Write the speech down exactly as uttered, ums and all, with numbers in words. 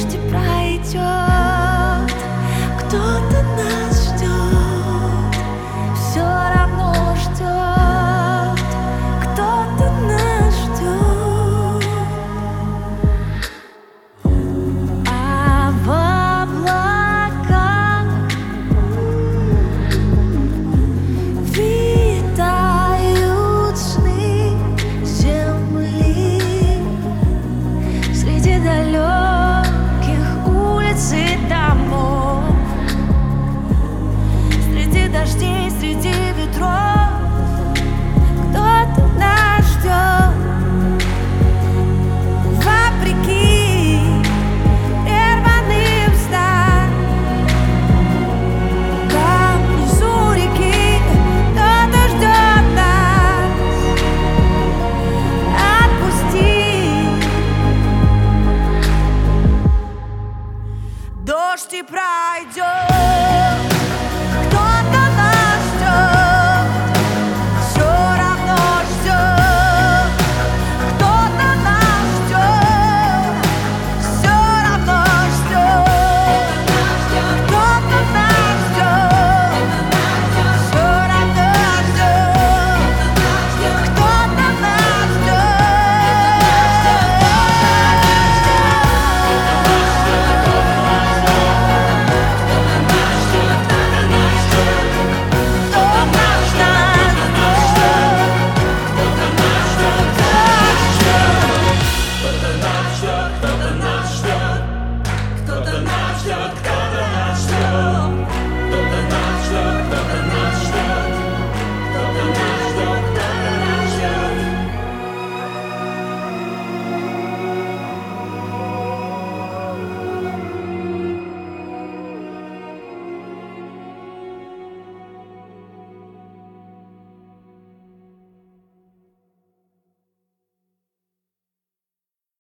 Дождь и пройдет, кто-то нас ждет, все равно ждет, кто-то нас ждет. А в облаках витают сны земли среди далеких улиц и домов, среди дождей, среди ветров. Кто-то нас ждет, вопреки прерванным снам. Там внизу реки кто-то ждет нас. Отпусти, дождь и пройдет.